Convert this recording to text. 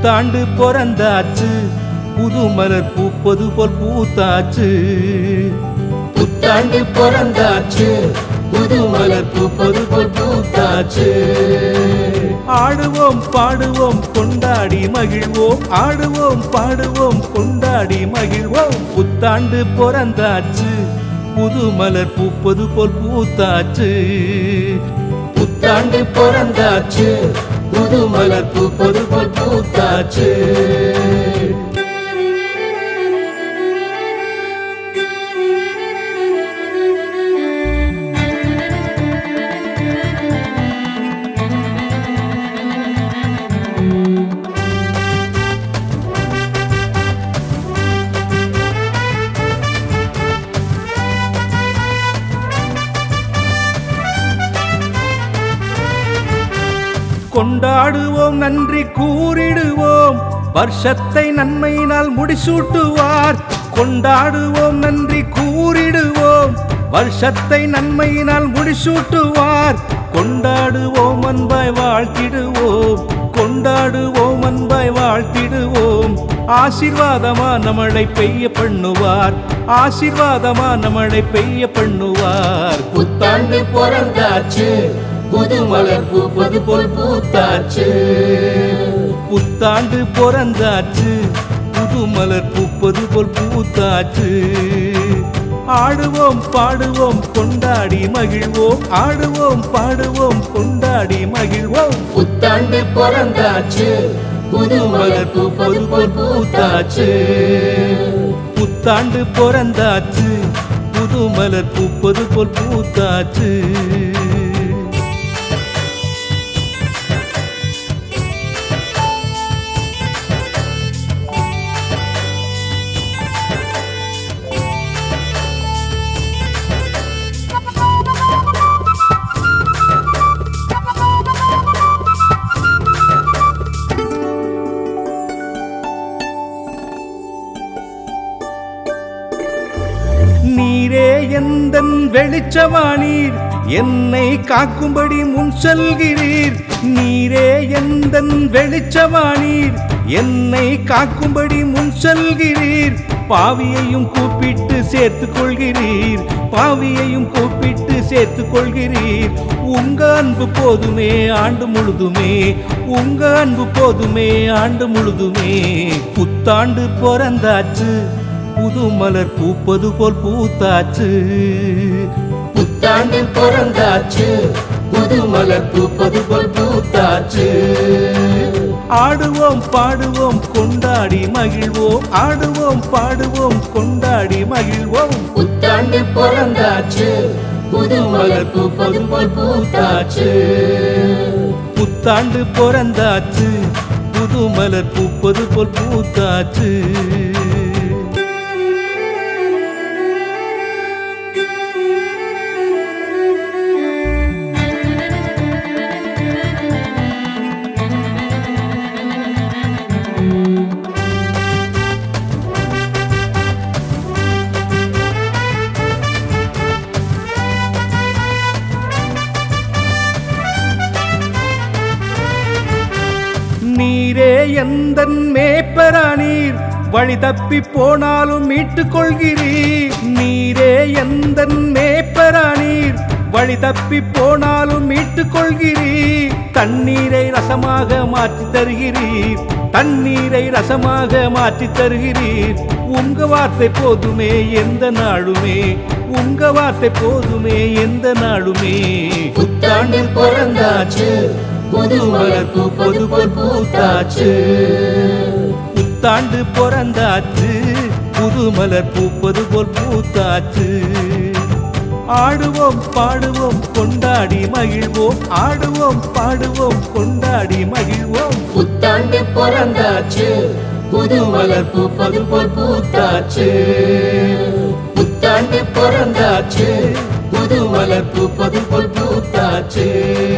புத்தாண்டு பிறந்தாச்சு, புது மலர் பூப்பது போல் பூத்தாச்சு. புத்தாண்டு பிறந்தாச்சு, புது மலர் பூப்பது போல் பூத்தாச்சு. ஆடுவோம் பாடுவோம் கொண்டாடி மகிழ்வோம், ஆடுவோம் பாடுவோம் கொண்டாடி மகிழ்வோம். புத்தாண்டு பிறந்தாச்சு, புது மலர் பூப்பது போல் பூத்தாச்சு. புத்தாண்டு பிறந்தாச்சு, புது மலர் பூப்பது போல் பூத்தாச்சு. கொண்டாடுவோம் நன்றி கூறிடுவோம், வருஷத்தை நன்மையினால் முடிசூட்டுவார். கொண்டாடுவோம் நன்றி கூறிடுவோம், வருஷத்தை நன்மையினால் முடிசூட்டுவார். கொண்டாடுவோம் அன்பாய் வாழ்த்திடுவோம், கொண்டாடுவோம் அன்பாய் வாழ்த்திடுவோம். ஆசீர்வாதமான மழை பெய்ய பண்ணுவார், ஆசீர்வாதமான மழை பெய்ய பண்ணுவார். புத்தாண்டு பிறந்தாச்சு, புது மலர் பூப்பது போல் பூத்தாச்சு. புத்தாண்டு பிறந்தாச்சு, புது மலர் பூப்பது போல் பூத்தாச்சு. ஆடுவோம் பாடுவோம் கொண்டாடி மகிழ்வோம், ஆடுவோம் பாடுவோம் கொண்டாடி மகிழ்வோம். புத்தாண்டு பிறந்தாச்சு, புது மலர் பூப்பது போல் பூத்தாச்சு. புத்தாண்டு பிறந்தாச்சு, புது மலர் பூப்பது போல் பூத்தாச்சு. நீரே எந்தன் வெளிச்சமானீர், என்னை காக்கும்படி முன் செல்கிறீர். நீரே எந்தன் வெளிச்சமானீர், என்னை காக்கும்படி முன் செல்கிறீர். பாவியையும் கூப்பிட்டு சேர்த்துக் கொள்கிறீர், பாவியையும் கூப்பிட்டு சேர்த்துக் கொள்கிறீர். உங்க அன்பு போதுமே ஆண்டு முழுதுமே, உங்க அன்பு போதுமே ஆண்டு முழுதுமே. புத்தாண்டு பிறந்தாச்சு, புது மலர் பூப்பது போல் பூத்தாச்சு. புத்தாண்டு பிறந்தாச்சு, புது மலர் பூப்பது போல் பூத்தாச்சு. ஆடுவோம் பாடுவோம் கொண்டாடி மகிழ்வோம், ஆடுவோம் பாடுவோம் கொண்டாடி மகிழ்வோம். புத்தாண்டு பிறந்தாச்சு, புது மலர் பூப்பது போல் பூத்தாச்சு. புத்தாண்டு பிறந்தாச்சு, புது மலர் பூப்பது போல் பூத்தாச்சு. நீரே எந்தன் மேய்ப்பரானீர், வழி தப்பி போனாலும் மீட்டுக் கொள்கிறீர். நீரே எந்தன் மேய்ப்பரானீர், வழி தப்பி போனாலும் மீட்டுக் கொள்கிறீர். தண்ணீரை ரசமாக மாற்றி தருகிறீர், தண்ணீரை ரசமாக மாற்றி தருகிறீர். உங்க வார்த்தை போதுமே எந்த நாளுமே, உங்க வார்த்தை போதுமே எந்த நாளுமே. புத்தாண்டு பிறந்தாச்சு, புது மலர் பூப்பது போல் பூத்தாச்சு. புத்தாண்டு பிறந்தாச்சு, புது மலர் பூப்பது போல் பூத்தாச்சு. ஆடுவோம் பாடுவோம் கொண்டாடி மகிழ்வோம், ஆடுவோம் பாடுவோம் கொண்டாடி மகிழ்வோம். புத்தாண்டு பிறந்தாச்சு, புது மலர் பூப்பது போல் பூத்தாச்சு. புத்தாண்டு பிறந்தாச்சு, புது மலர் பூப்பது போல் பூத்தாச்சு.